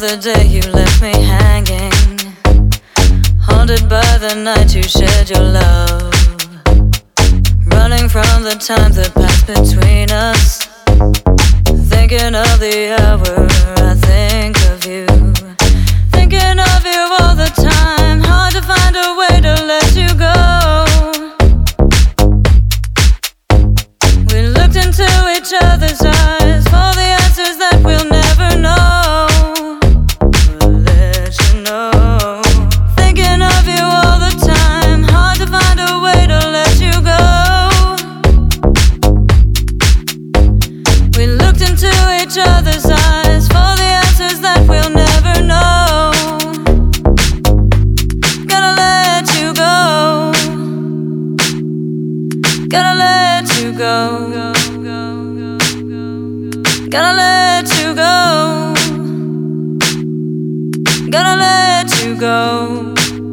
the day you left me hanging, haunted by the night you shared your love, running from the time that passed between us, thinking of the hour I think of you, thinking of you all the time, hard to find a way to let you go. We looked into each other's eyes for the answers that we'll never know. We'll let you know. Thinking of you all the time, hard to find a way to let you go. We looked into each other's eyes for the answers that we'll never know. Gotta let you go. Gotta let you go. Gotta let you go. Gotta let you go.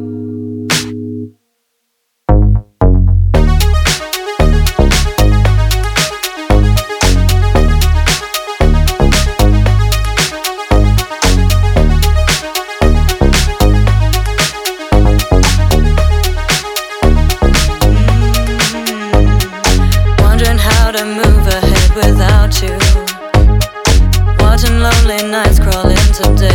Wondering how to move ahead without you, watching lonely nights crawl into day.